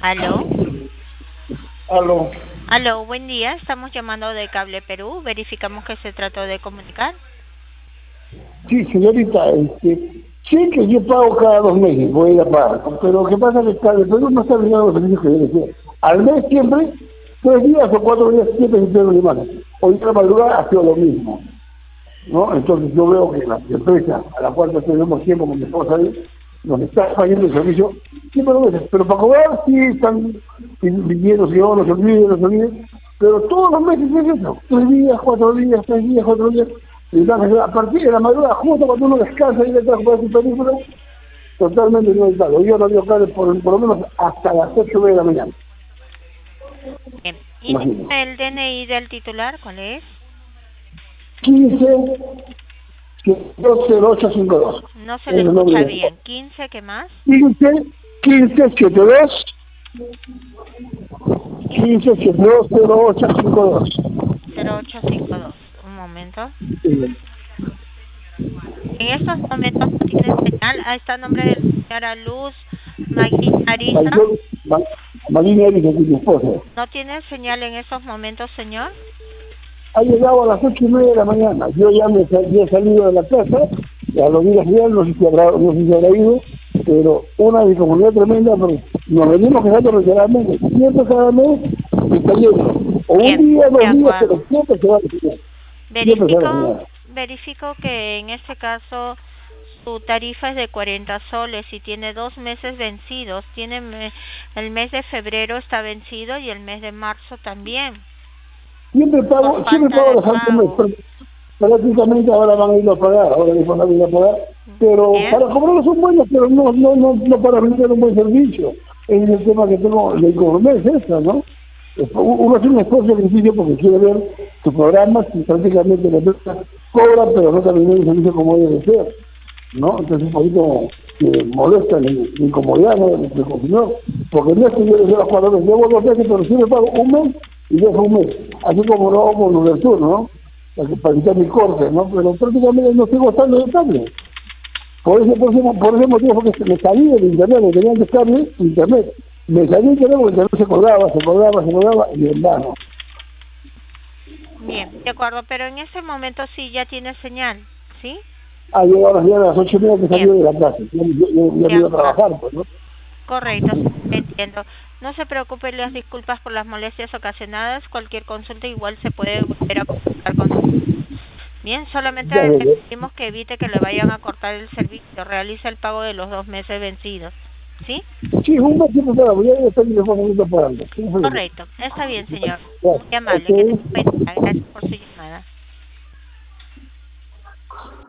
Aló, Aló. aló, buen día. Estamos llamando de Cable Perú. Verificamos que se trató de comunicar. Sí, señorita, sí que yo pago cada 2 meses, voy a ir a pagar, pero lo que pasa es que cada Perú no está brindando los servicios que debe ser. Al mes siempre, 3 días o 4 días siempre se pierden más. Hoy en la madrugada ha sido lo mismo, ¿no? Entonces yo veo que la empresa a la cual tenemos tiempo con mi esposa ahí, nos está fallando el servicio, siempre lo veces, pero para cobrar sí están pidiendo si no se olvide, no se olvide, pero todos los meses es eso, 3 días, 4 días, 3 días, 4 días, y a partir de la madrugada, justo cuando uno descansa y le trajo para su película, totalmente inevitable. Yo no dio claro por lo menos hasta las 8 de la mañana, Bien. ¿Y imagínate. el DNI del titular cuál es? 15 20852. No se Es le el nombre escucha de bien. 15, ¿qué más? 15 15 72 15 72 0852. 0852. Un momento. Sí. En estos momentos no tiene señal. Ahí está el nombre de la señora Luz Magui Ariza. Marina Erika, mi esposa. ¿No tiene señal en esos momentos, señor? Ha llegado a las 8:30 de la mañana. Yo ya he salido de la casa, y a los días ya no sé si habrá ido, pero una dificultad tremenda, pero nos venimos quedando regularmente. Siempre cada mes está lleno. O un Bien, día, de 2 días, pero acuerdo. siempre se va a señal. Siempre se va a Verifico, señal. verifico que en este caso su tarifa es de 40 soles y tiene 2 meses vencidos. El mes de febrero está vencido y el mes de marzo también, por Siempre falta pago de los altos meses. pago. Prácticamente ahora van a ir a pagar, ahora mismo van a ir a pagar, pero Bien, para cobrarlos son buenos, pero no para brindar un buen servicio. Es el tema que tengo de compromiso, esa, ¿no? Uno hace un esfuerzo de principio porque quiere ver sus programas y prácticamente la empresa cobra, pero no termina el servicio como debe ser, ¿no? Entonces un poquito molesta la incomodidad, ¿no? del consumidor, porque no es que yo le dé las 4 veces, debo 2 veces, pero sí me pago un mes y dejo un mes, así como lo hago con los del sur, ¿no? Para quitar mi corte, ¿no? Pero prácticamente no estoy gozando del cable. Por ese motivo fue que me salí del internet, me tenía que cable, internet. Me salí del internet porque el internet se colgaba, y en vano. bien, de acuerdo, pero en este momento sí ya tiene señal, ¿sí? Ha llegado ya a las 8:30 que salí Bien, de la casa. Ya de me iba a acuerdo. trabajar, pues, ¿no? Correcto, sí, entiendo. No se preocupe, las disculpas por las molestias ocasionadas. Cualquier consulta igual se puede volver a comunicar con nosotros. Bien, solamente Ya le ve. pedimos que evite que le vayan a cortar el servicio. Realice el pago de los 2 meses vencidos. ¿Sí? Sí, un mes siempre estaba, ya estoy en el momento pagando. Sí, fue lo que- Correcto. Está bien, señor. Ya, Muy amable. Que tenga ok. buen día. Gracias por su llamada.